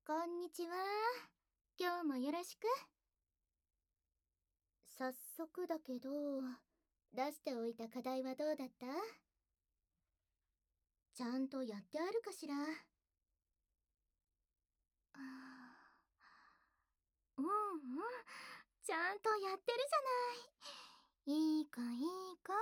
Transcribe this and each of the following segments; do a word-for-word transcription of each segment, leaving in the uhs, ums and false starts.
こんにちは。今日もよろしく。早速だけど、出しておいた課題はどうだった？ちゃんとやってあるかしら？あーうんうん、ちゃんとやってるじゃない。いいかいいか。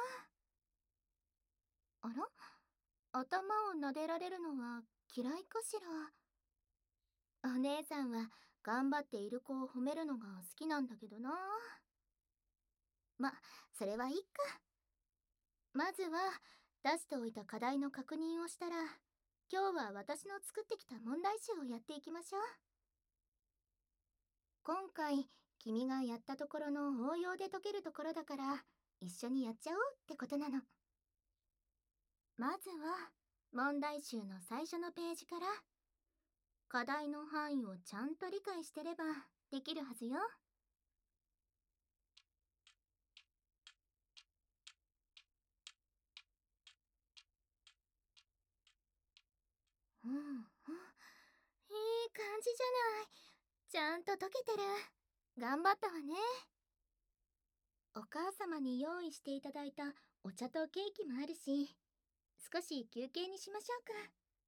あら？頭を撫でられるのは嫌いかしら？お姉さんは頑張っている子を褒めるのが好きなんだけどな。ま、それはいいか。まずは出しておいた課題の確認をしたら、今日は私の作ってきた問題集をやっていきましょう。今回君がやったところの応用で解けるところだから、一緒にやっちゃおうってことなの。まずは問題集の最初のページから。課題の範囲をちゃんと理解してればできるはずよ。うんうん、いい感じじゃない。ちゃんと解けてる。頑張ったわね。お母様に用意していただいたお茶とケーキもあるし、少し休憩にしましょうか。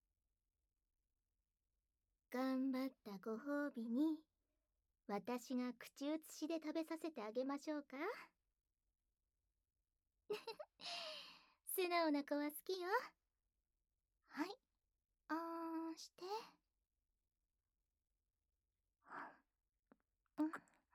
頑張ったご褒美に、私が口移しで食べさせてあげましょうか。素直な子は好きよ。はい、あーんして。うん、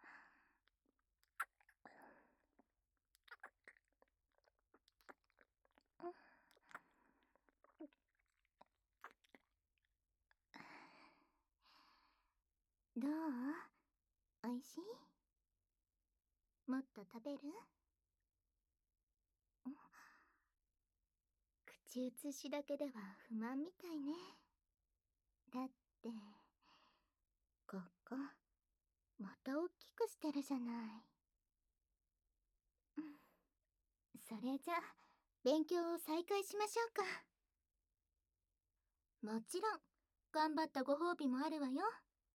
どう？おいしい？もっと食べる？口移しだけでは不満みたいね。だってここまた大きくしてるじゃない。うん、それじゃ勉強を再開しましょうか。もちろん頑張ったご褒美もあるわよ。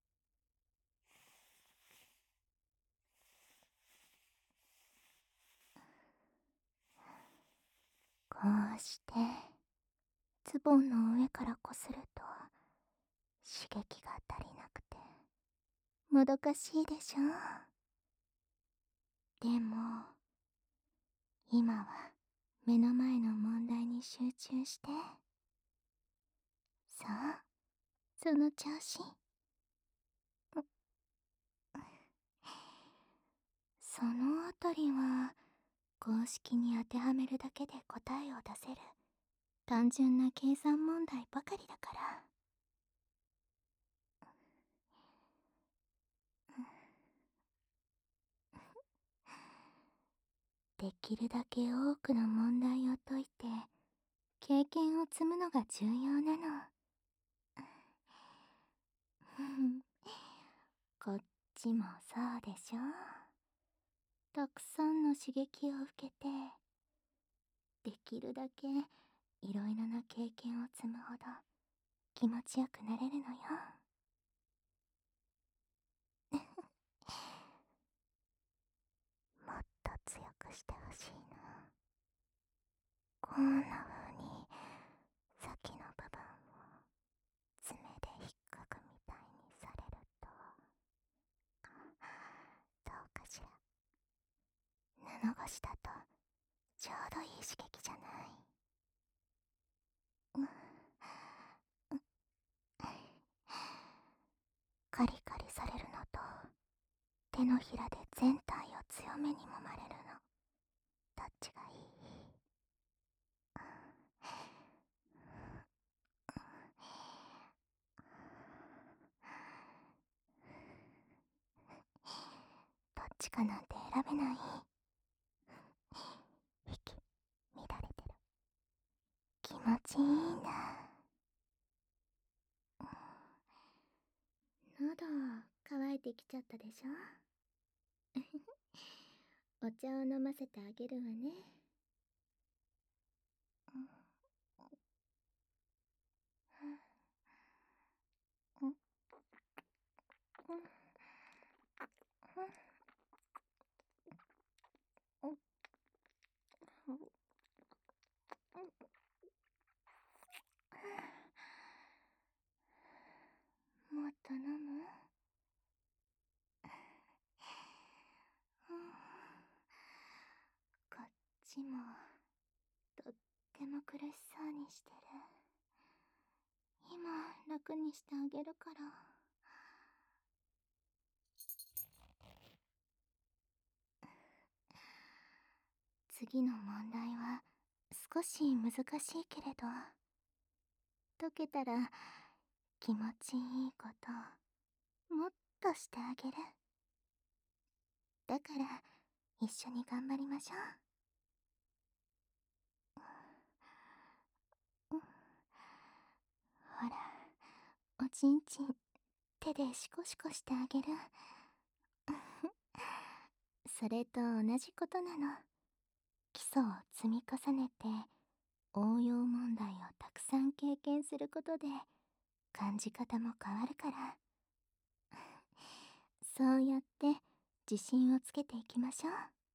こうしてズボンの上からこすると刺激が足りなくてもどかしいでしょ。でも今は目の前の問題に集中して。さあ、その調子。そのあたりは公式に当てはめるだけで答えを出せる単純な計算問題ばかりだから。できるだけ多くの問題を解いて経験を積むのが重要なの。こっちもそうでしょ。たくさんの刺激を受けてできるだけいろいろな経験を積むほど気持ちよくなれるのよ。もっと強くしてほしいな。こんな風に先の部分を爪で引っかくみたいにされると、どうかしら。布越しだとちょうどいい刺激じゃない。うん、カリカリされるのと手のひらで全体を強めに揉まれるの、どっちがいい？どっちかなんて選べない。息乱れてる。気持ちいいんだ。喉乾いてきちゃったでしょ。お茶を飲ませてあげるわね。 もっと飲む？こっちもとっても苦しそうにしてる。今楽にしてあげるから。次の問題は少し難しいけれど、解けたら気持ちいいこともっとしてあげる。だから一緒に頑張りましょう。ほら、おちんちん手でシコシコしてあげる。それと同じことなの。基礎を積み重ねて応用問題をたくさん経験することで感じ方も変わるから。そうやって自信をつけていきましょう。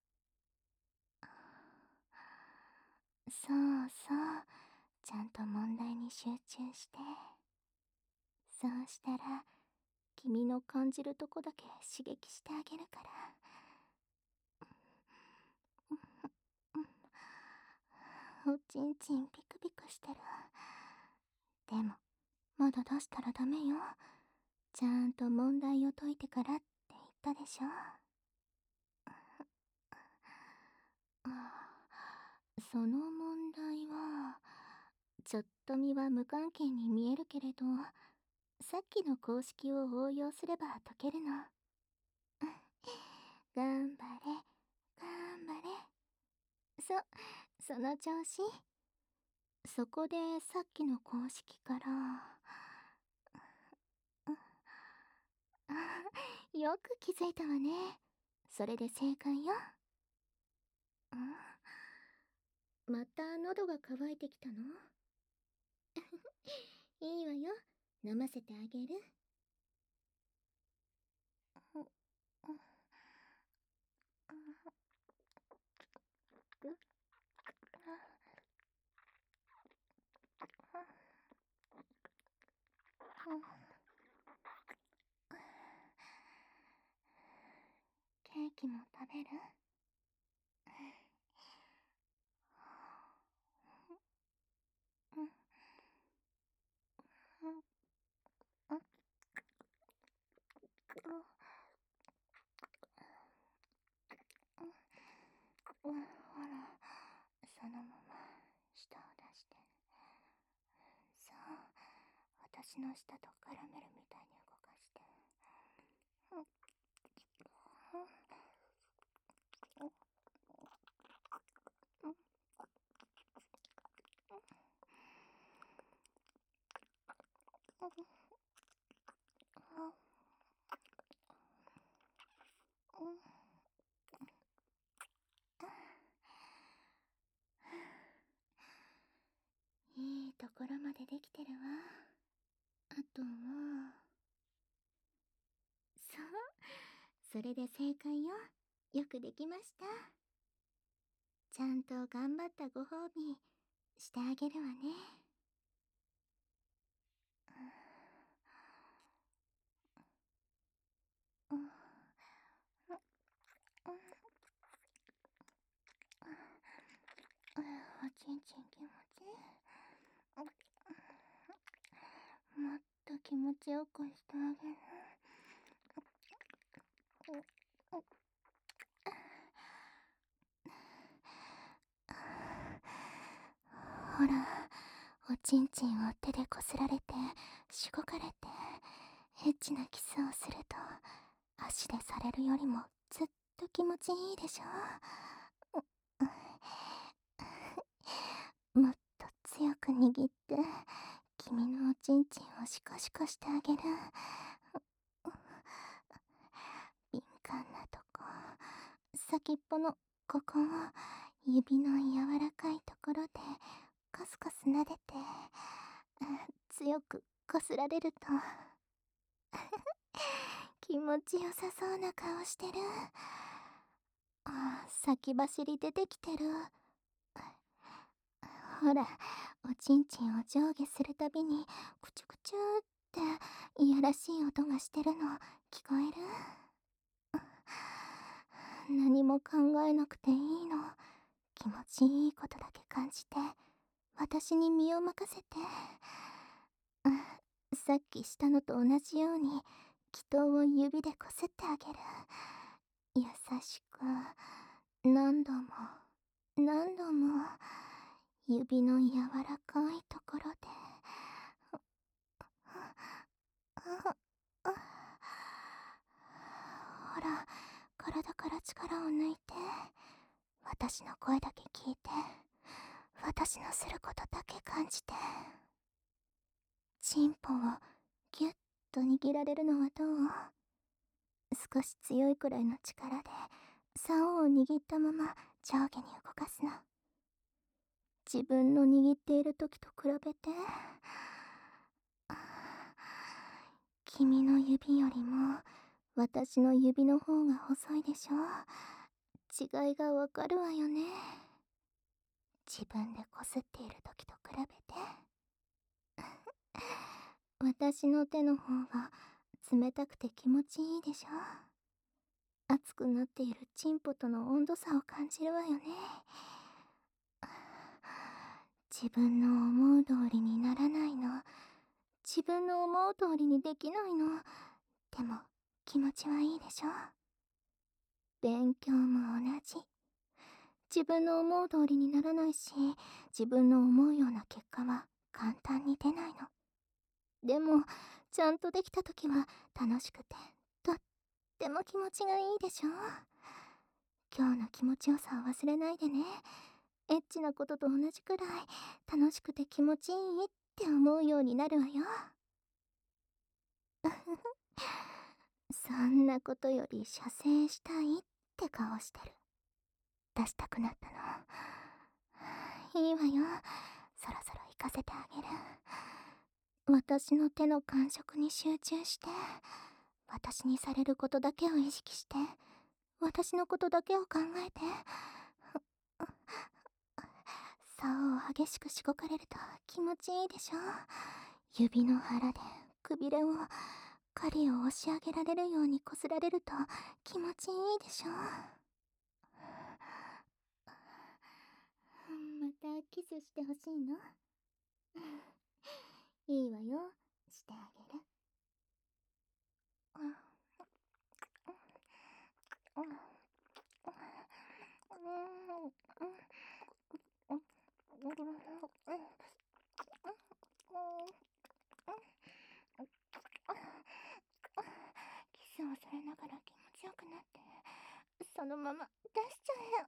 そうそう、ちゃんと問題に集中して。そうしたら君の感じるとこだけ刺激してあげるから。おちんちんピクピクしてる。でもまだ出したらダメよ。ちゃんと問題を解いてからって言ったでしょ。その問題はちょっと見は無関係に見えるけれど、さっきの公式を応用すれば解けるの。頑張れ頑張れ。そその調子。そこでさっきの公式からあ、よく気づいたわね。それで正解よ。ん？また喉が渇いてきたの？いいわよ、飲ませてあげる。ケーキも食べる？ほら、そのまま舌を出して。そう、私の舌とカラメルみたいに動かして。いいところまでできてるわ。あとはそう、それで正解よ。よくできました。ちゃんと頑張ったご褒美してあげるわね。おちんちん気持ちいい？もっと気持ちよくしてあげる。ほら、おちんちんを手でこすられてしごかれてエッチなキスをすると足でされるよりもずっと気持ちいいでしょ。もっと強く握って君のおちんちんをシコシコしてあげる。敏感なとこ、先っぽのここを指の柔らかいところでカスカス撫でて強くこすられると気気持ちよさそうな顔してる。あ、先走り出てきてる。ほら、おちんちんを上下するたびにクチュクチュっていやらしい音がしてるの聞こえる？何も考えなくていいの。気持ちいいことだけ感じて私に身を任せて。さっきしたのと同じように気筒を指でこすってあげる。優しく何度も何度も指の柔らかいところで。ほら、体から力を抜いて私の声だけ聞いて、私のすることだけ感じて。チンポをギュッと握られるのはどう？少し強いくらいの力で竿を握ったまま上下に動かすの。自分の握っている時と比べて。君の指よりも私の指の方が細いでしょ。違いがわかるわよね。自分でこすっている時と比べて。私の手の方が冷たくて気持ちいいでしょ。熱くなっているチンポとの温度差を感じるわよね。自分の思う通りにならないの。自分の思う通りにできないの。でも気持ちはいいでしょ。勉強も同じ。自分の思う通りにならないし、自分の思うような結果は簡単に出ないの。でもちゃんとできた時は楽しくてとっても気持ちがいいでしょ。今日の気持ちよさを忘れないでね。エッチなことと同じくらい楽しくて気持ちいいって思うようになるわよ。そんなことより射精したいって顔してる。出したくなったの。いいわよ、そろそろ行かせてあげる。私の手の感触に集中して、私にされることだけを意識して、私のことだけを考えて。竿を激しくしごかれると気持ちいいでしょ。指の腹でくびれを狩りを押し上げられるようにこすられると気持ちいいでしょ。またキスしてほしいの？いいわよ、してあげる。キスをされながら気持ちよくなって、そのまま出しちゃえ。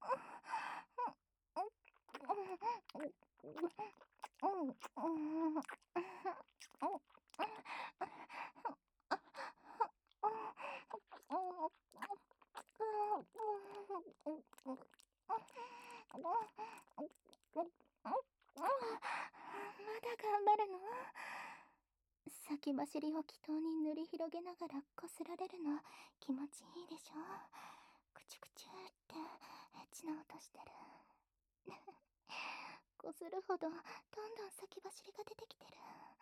まだ頑張るの？先走りを気筒に塗り広げながらこすられるの気持ちいいでしょ。クチュクチュってエッチな音してる。こするほどどんどん先走りが出てきてる。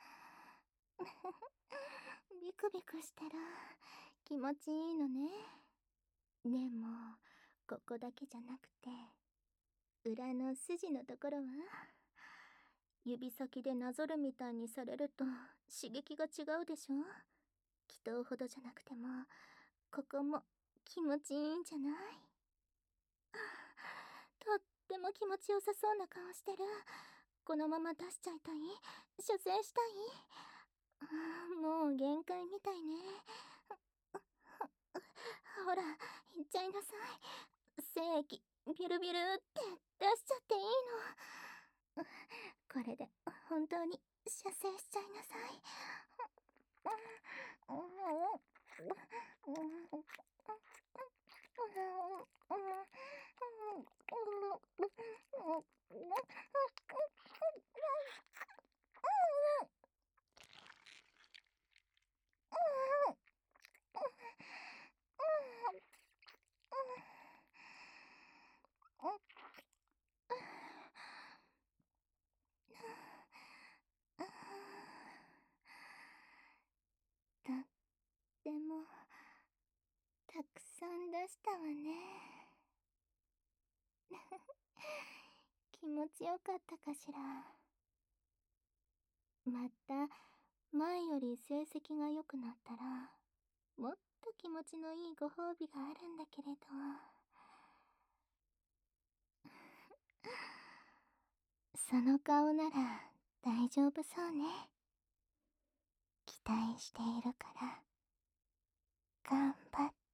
ビクビクしてる。気持ちいいのね。でもここだけじゃなくて裏の筋のところは、指先でなぞるみたいにされると刺激が違うでしょ。気筒ほどじゃなくてもここも気持ちいいんじゃない？とっても気持ちよさそうな顔してる。このまま出しちゃいたい？射精したい？もう限界みたいね。ほら行っちゃいなさい。精液ビュルビュルって出しちゃっていいの。これで本当に射精しちゃいなさい。 たくさん出したわね。気持ちよかったかしら。また前より成績が良くなったらもっと気持ちのいいご褒美があるんだけれど。その顔なら大丈夫そうね。期待しているから頑張って。